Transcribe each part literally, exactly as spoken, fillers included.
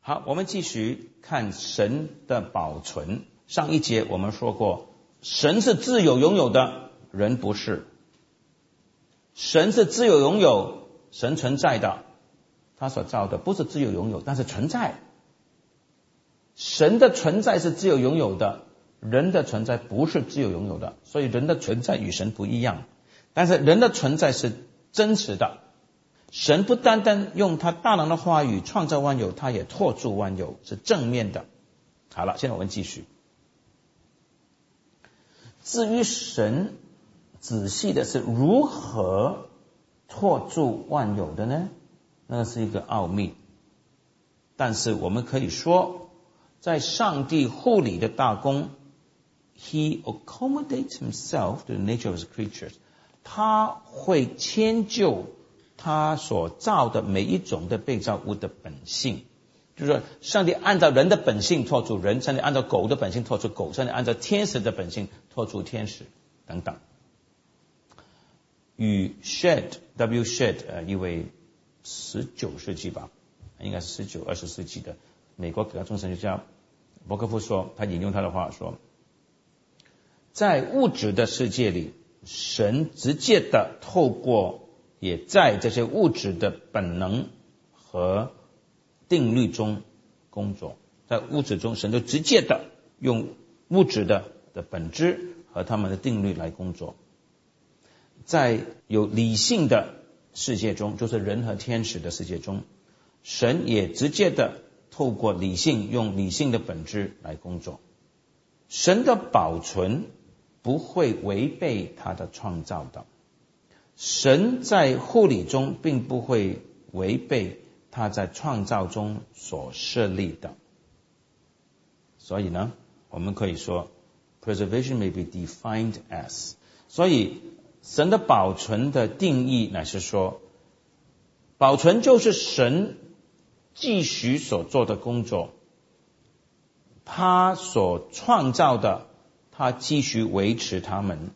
好，我们继续看神的保存。上一节我们说过，神是自有拥有的，人不是。神是自有拥有，神存在的，他所造的不是自有拥有，但是存在。神的存在是自有拥有的，人的存在不是自有拥有的，所以人的存在与神不一样。但是人的存在是真实的，神不单单用他大能的话语创造万有，他也托住万有，是正面的。好了，现在我们继续。至于神仔细的是如何托住万有的呢？那是一个奥秘。但是我们可以说，在上帝护理的大功 He accommodates himself to the nature of his creatures， 他会迁就他所造的每一种的被造物的本性。就是说，上帝按照人的本性托住人，上帝按照狗的本性托住狗，上帝按照天使的本性托住天使等等。与 Shedd W. Shedd 呃一位十九世纪吧，应该是十九二十世纪的美国革命神学家伯克夫说，他引用他的话说，在物质的世界里，神直接的透过也在这些物质的本能和定律中工作。在物质中，神就直接的用物质的的本质和他们的定律来工作。在有理性的世界中，就是人和天使的世界中，神也直接的透过理性，用理性的本质来工作。神的保存不会违背他的创造的，神在护理中并不会违背他在创造中所设立的。所以呢，我们可以说 preservation may be defined as， 所以神的保存的定义乃是说，保存就是神继续所做的工作，他所创造的，他继续维持他们，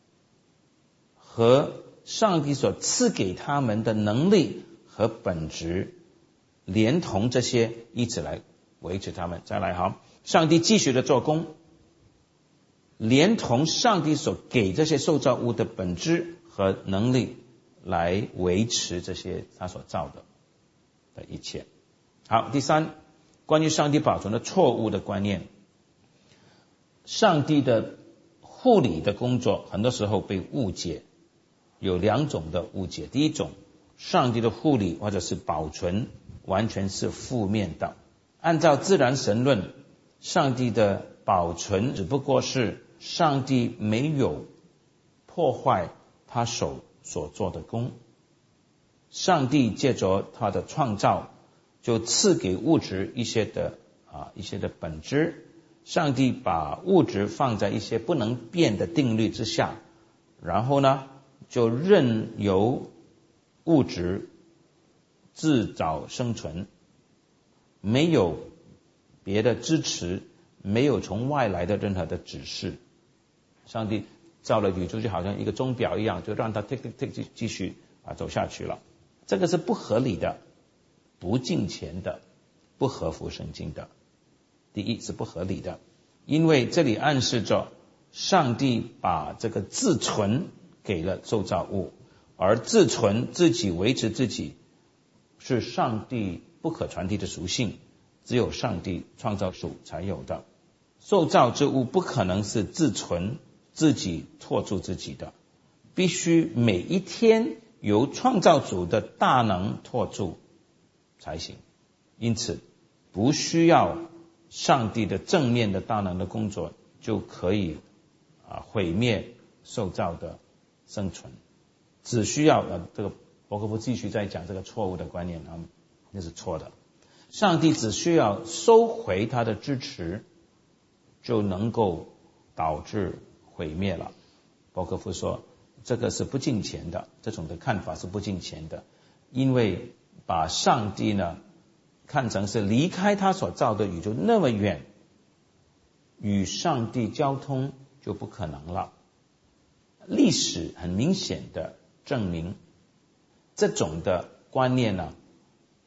和上帝所赐给他们的能力和本质，连同这些一起来维持他们。再来好，上帝继续的做工，连同上帝所给这些受造物的本质和能力来维持这些他所造的的一切。好，第三，关于上帝保存的错误的观念。上帝的护理的工作很多时候被误解，有两种的误解。第一种，上帝的护理或者是保存完全是负面的。按照自然神论，上帝的保存只不过是上帝没有破坏他手所做的工，上帝借着他的创造就赐给物质一些的啊一些的本质，上帝把物质放在一些不能变的定律之下，然后呢就任由物质自找生存，没有别的支持，没有从外来的任何的指示。上帝造了宇宙就好像一个钟表一样，就让它 tick tick tick 继续啊走下去了。这个是不合理的，不敬虔的，不合乎圣经的。第一是不合理的，因为这里暗示着上帝把这个自存给了受造物，而自存自己维持自己是上帝不可传递的属性，只有上帝创造主才有的。受造之物不可能是自存自己托住自己的，必须每一天由创造主的大能托住才行。因此不需要上帝的正面的大能的工作就可以啊毁灭受造的生存，只需要呃这个伯克夫继续在讲这个错误的观念啊，那是错的。上帝只需要收回他的支持，就能够导致毁灭了。伯克夫说这个是不敬虔的，这种的看法是不敬虔的，因为把上帝呢看成是离开他所造的宇宙那么远，与上帝交通就不可能了。历史很明显的证明，这种的观念呢，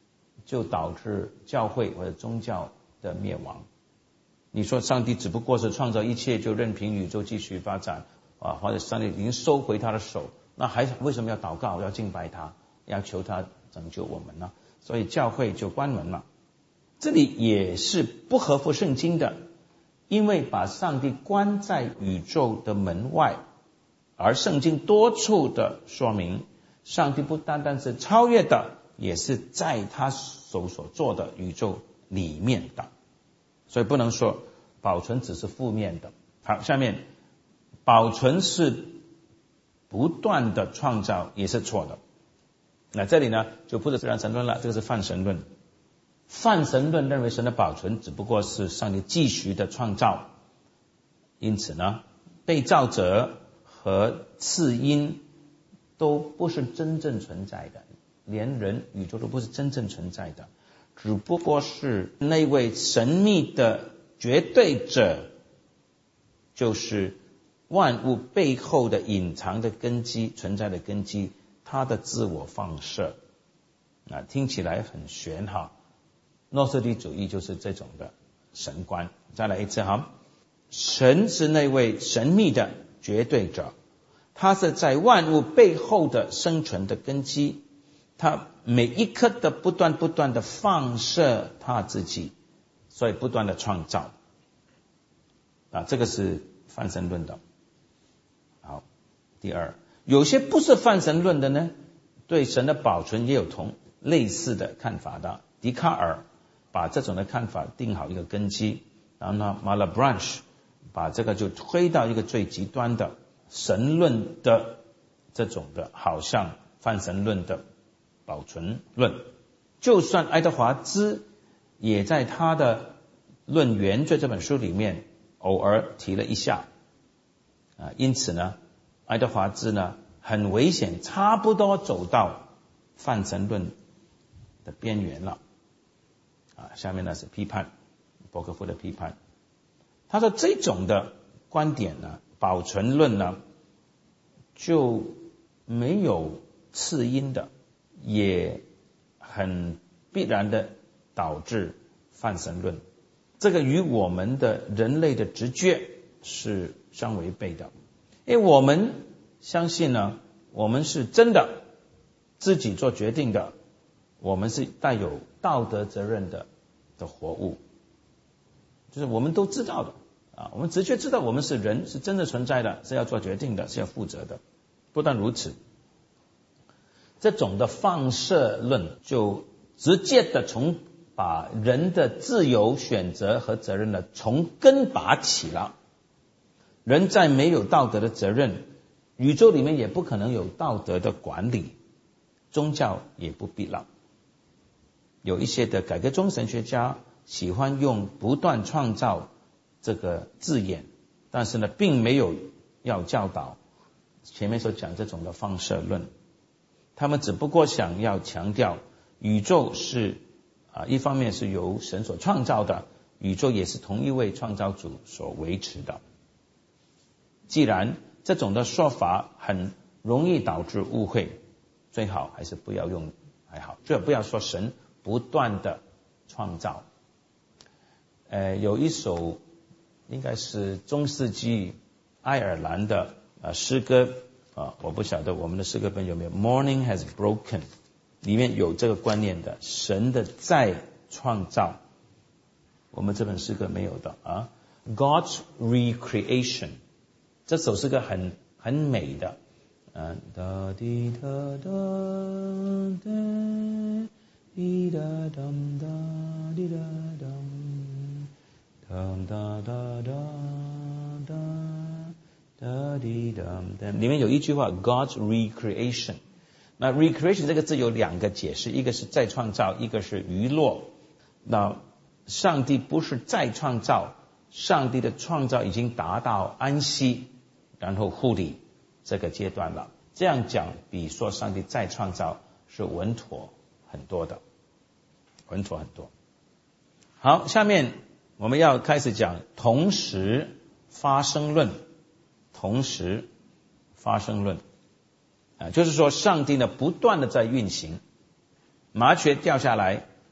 就导致教会或者宗教的灭亡。你说上帝只不过是创造一切，就任凭宇宙继续发展啊，或者上帝已经收回他的手，那还为什么要祷告，要敬拜他，要求他拯救我们呢？所以教会就关门了。这里也是不合乎圣经的，因为把上帝关在宇宙的门外，而圣经多处的说明，上帝不单单是超越的，也是在他手所做的宇宙里面的，所以不能说保存只是负面的。好，下面保存是不断的创造也是错的。那这里呢就不是自然神论了，这个是泛神论。泛神论认为神的保存只不过是上帝继续的创造，因此呢被造者和次因都不是真正存在的，连人宇宙都不是真正存在的，只不过是那位神秘的绝对者，就是万物背后的隐藏的根基，存在的根基，他的自我放射。啊，听起来很玄哈。诺斯底主义就是这种的神观。再来一次哈，神是那位神秘的绝对者，他是在万物背后的生存的根基，他每一刻的不断不断的放射他自己，所以不断的创造。啊，这个是泛神论的。好，第二，有些不是泛神论的呢，对神的保存也有同类似的看法的。笛卡尔把这种的看法定好一个根基，然后呢 Malebranche 把这个就推到一个最极端的神论的这种的好像泛神论的保存论。就算爱德华兹也在他的论原罪这本书里面偶尔提了一下啊，因此呢爱德华兹呢很危险，差不多走到泛神论的边缘了啊。下面呢是批判，伯克夫的批判。他说这种的观点呢，保存论呢就没有次因的，也很必然的导致泛神论，这个与我们的人类的直觉是相违背的。因为我们相信呢，我们是真的自己做决定的，我们是带有道德责任的的活物，就是我们都知道的啊，我们直觉知道我们是人，是真的存在的，是要做决定的，是要负责的。不但如此，这种的放射论就直接的从把人的自由选择和责任呢从根拔起了。人在没有道德的责任，宇宙里面也不可能有道德的管理，宗教也不必了。有一些的改革中神学家喜欢用不断创造这个字眼，但是呢并没有要教导前面所讲这种的放射论，他们只不过想要强调宇宙是啊，一方面是由神所创造的，宇宙也是同一位创造主所维持的。既然这种的说法很容易导致误会，最好还是不要用，还好，最好不要说神不断的创造。呃，有一首应该是中世纪爱尔兰的呃诗歌啊，我不晓得我们的诗歌本有没有 Morning has broken， 里面有这个观念的，神的再创造。我们这本诗歌没有的啊 God's recreation， 这首诗歌很很美的啊，哒滴哒哒哒滴哒当哒滴哒当当哒哒哒哒哒滴当当，里面有一句话 God's recreation。 那 recreation 这个字有两个解释，一个是再创造，一个是娱乐。那上帝不是再创造，上帝的创造已经达到安息然后护理这个阶段了，这样讲比说上帝再创造是稳妥很多的，稳妥很多。好，下面我们要开始讲同时发生论。同时发生论啊，就是说上帝呢不断的在运行，麻雀掉下来，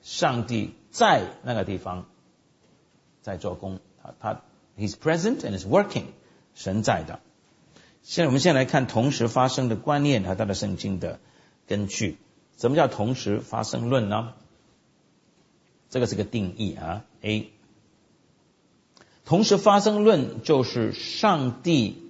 上帝在那个地方在做工，他他 He's present and is working， 神在的。现在我们先来看同时发生的观念和它的圣经的根据。什么叫同时发生论呢？这个是个定义啊。A， 同时发生论就是上帝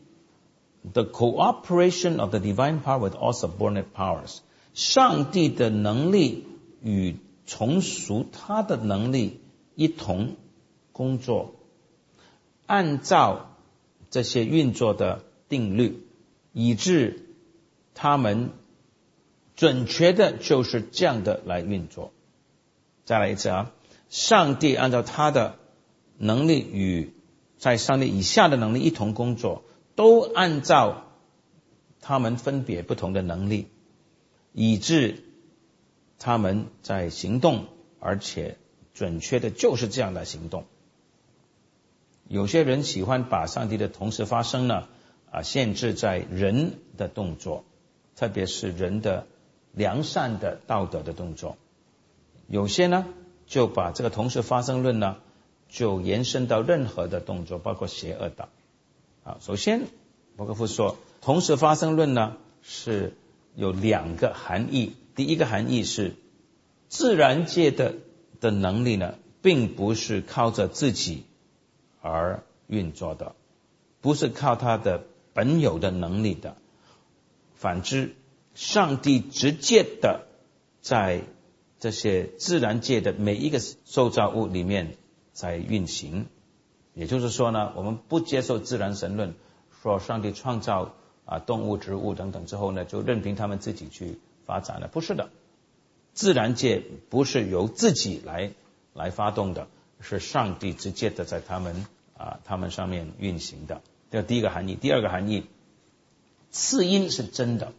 the cooperation of the divine power with all subordinate powers， 上帝的能力与从属他的能力一同工作，按照这些运作的定律，以致他们准确的就是这样的来运作。再来一次啊，上帝按照他的能力与在上帝以下的能力一同工作，都按照他们分别不同的能力，以致他们在行动，而且准确的就是这样的行动。有些人喜欢把上帝的同时发生呢啊限制在人的动作，特别是人的良善的道德的动作。有些呢就把这个同时发生论呢就延伸到任何的动作，包括邪恶的。啊，首先伯克夫说，同时发生论呢是有两个含义。第一个含义是自然界的的能力呢并不是靠着自己而运作的，不是靠他的本有的能力的。反之，上帝直接的在这些自然界的每一个受造物里面在运行。也就是说呢，我们不接受自然神论，说上帝创造啊动物、植物等等之后呢，就任凭他们自己去发展了。不是的，自然界不是由自己来来发动的，是上帝直接的在他们啊他们上面运行的。这第一个含义。第二个含义，次因是真的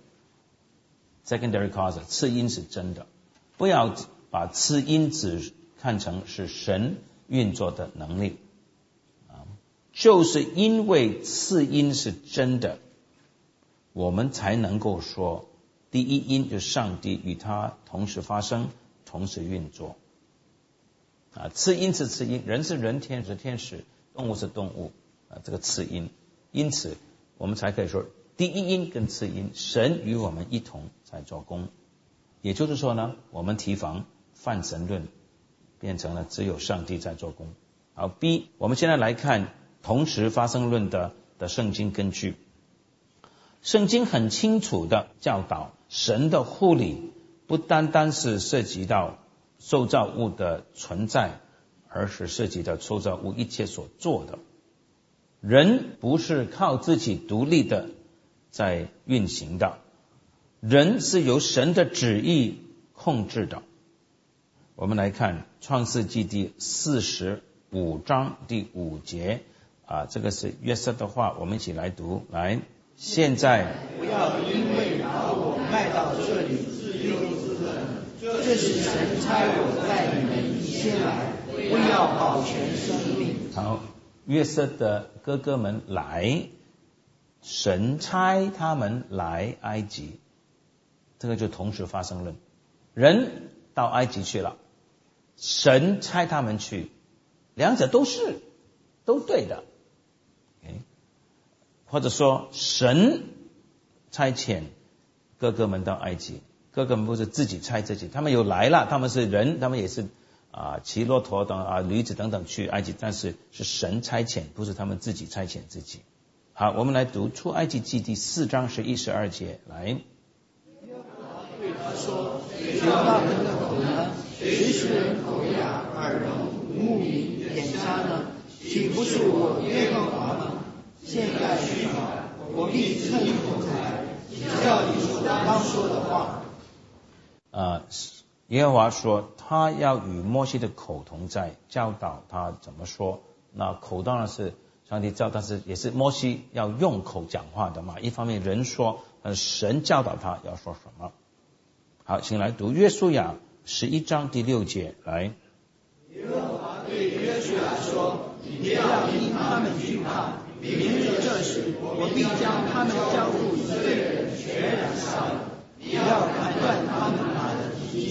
，secondary cause， 次因是真的。不要把次因只看成是神运作的能力啊，就是因为次因是真的，我们才能够说第一因就是上帝与他同时发生，同时运作啊。次因是次因，人是人，天是天使，动物是动物啊，这个次因，因此我们才可以说第一因跟次因，神与我们一同在做工。也就是说呢，我们提防泛神论变成了只有上帝在做工。好 B， 我们现在来看同时发生论的的圣经根据。圣经很清楚的教导，神的护理不单单是涉及到受造物的存在，而是涉及到受造物一切所做的。人不是靠自己独立的在运行的，人是由神的旨意控制的。我们来看创世纪第四十五章第五节啊，这个是约瑟的话，我们一起来读。来，现在不要因为把我卖到这里自忧自恨，这是神差我带你们先来，不要保全生命。 好，约瑟的哥哥们来，神差他们来埃及，这个就同时发生论。人到埃及去了，神差他们去，两者都是都对的。Okay? 或者说神差遣哥哥们到埃及，哥哥们不是自己差自己，他们有来了，他们是人，他们也是啊骑骆驼等啊驴子等等去埃及，但是是神差遣，不是他们自己差遣自己。好，我们来读出埃及记第四章十一十二节。来， 对他说：谁发人的口呢？谁使人口哑、耳聋、目明、眼瞎呢？岂不是我耶和华吗？现在去吧，我必趁口才，叫你说当说的话。 呃，耶和华说他要与摩西的口同在，教导他怎么说。那口当然是上帝教，但是也是摩西要用口讲话的嘛。一方面人说，但是神教导他要说什么。好，请来读约书亚十一章第六节。来， 耶和华对约书亚说：你不要因他们惧怕，明日这时我必将他们交付以色列人全然杀了。你要砍断他们马的蹄筋，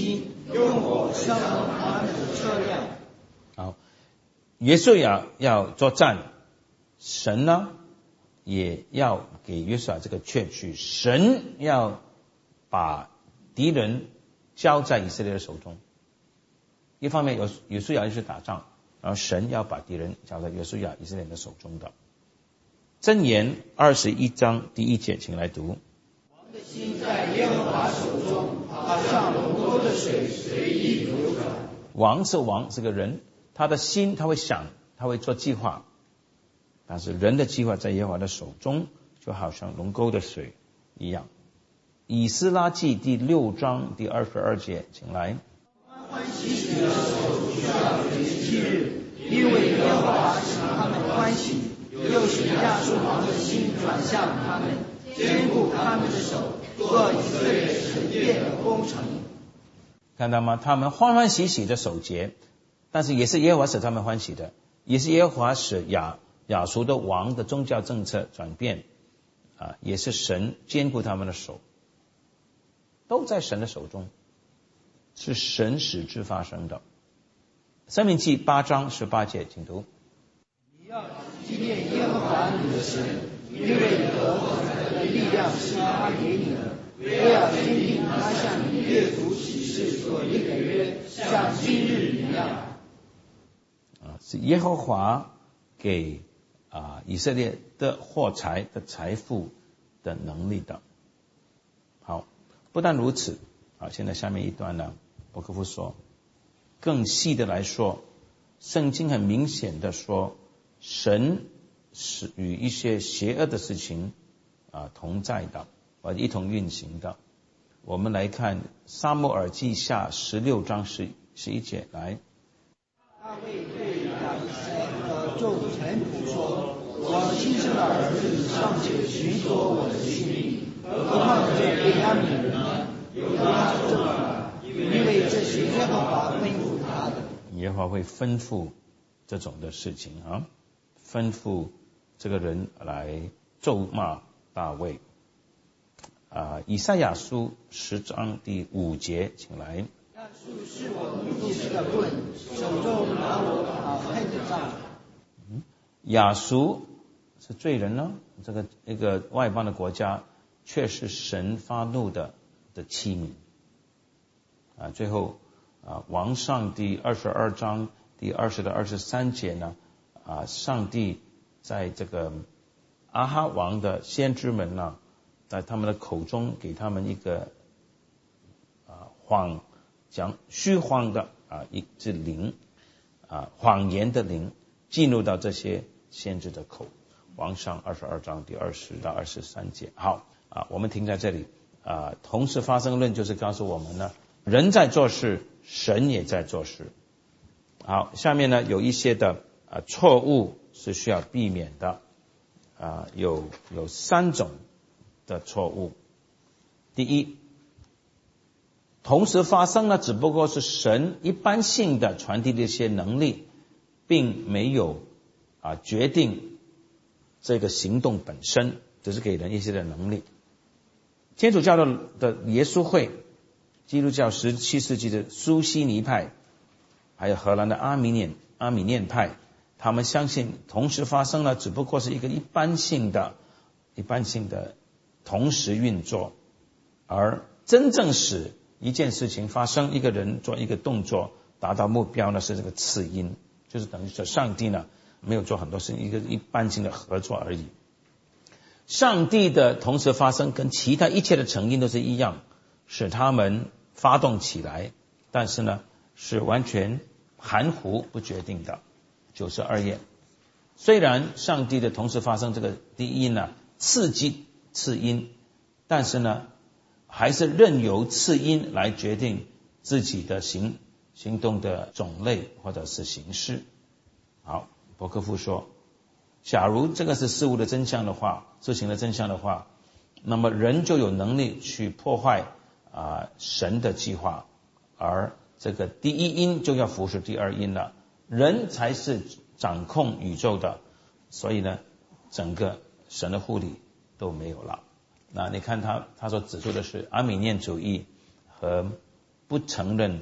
用火烧了他们的车辆。 好，约书亚要作战，神呢也要给约书亚这个确据，神要把敌人交在以色列的手中。一方面有约书亚去打仗，然后神要把敌人交在约书亚以色列的手中的。箴言二十一章第一节，请来读。 王的心在耶和华手中，好像龙沟的水随意流转。 王是王，是个人，他的心他会想，他会做计划，但是人的计划在耶和华的手中，就好像龙沟的水一样。以斯拉记第六章第二十二节，请来。 欢喜喜的手需要为七日，因为耶和华使他们欢喜，又使亚述王的心转向他们，坚固他们的手，做以色列神殿的工程。 看到吗？他们欢欢喜喜的守节，但是也是耶和华使他们欢喜的，也是耶和华使亚亚述的王的宗教政策转变啊，也是神坚固他们的手，都在神的手中，是神使之发生的。申命记八章十八节，请读。 你要纪念耶和华你的神，因为得的力量是他给你的，不要坚定他向你列祖起誓所立的约，像今日一样。 啊，是耶和华给啊以色列的货财的财富的能力的。好，不但如此，啊，现在下面一段呢，伯克夫说，更细的来说，圣经很明显的说，神是与一些邪恶的事情啊同在的，或者一同运行的。我们来看撒母耳记下十六章十十一节，来。 大卫对亚比塞的众臣仆说：“我亲生的儿子尚且寻索我的性命，何况这便雅悯人呢？有他咒了，因为这是耶和华吩咐他的。” 耶和华会吩咐这种的事情啊，吩咐这个人来咒骂大卫。啊，以赛亚书十章第五节，请来。 那树是我怒气的棍，手中拿我好恨的杖。 嗯，亚述是罪人呢，这个一个外邦的国家，却是神发怒的的器皿。啊，最后啊，王上第二十二章第二十到二十三节呢，啊，上帝在这个阿哈王的先知们呢，在他们的口中给他们一个啊谎讲虚谎的啊一只灵啊谎言的灵进入到这些先知的口。王上二十二章第二十到二十三节。好啊，我们停在这里啊。同时发生论就是告诉我们呢，人在做事，神也在做事。好，下面呢有一些的啊错误是需要避免的啊，有有三种的错误。第一，同时发生呢，只不过是神一般性的传递的一些能力，并没有啊决定这个行动本身，只是给人一些的能力。天主教的的耶稣会，基督教十七世纪的苏西尼派，还有荷兰的阿米念阿米念派，他们相信同时发生呢，只不过是一个一般性的一般性的同时运作，而真正使一件事情发生，一个人做一个动作达到目标呢，是这个次因，就是等于说上帝呢没有做很多事情，一个一般性的合作而已。上帝的同时发生跟其他一切的成因都是一样，使他们发动起来，但是呢是完全含糊不决定的。九十二页，虽然上帝的同时发生这个第一呢刺激次因，但是呢还是任由次因来决定自己的行行动的种类或者是形式。好，伯克夫说，假如这个是事物的真相的话，事情的真相的话，那么人就有能力去破坏啊、呃、神的计划，而这个第一因就要服侍第二因了，人才是掌控宇宙的，所以呢整个神的护理都没有了。那你看他他所指出的是阿米念主义和不承认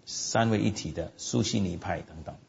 三位一体的苏西尼派等等。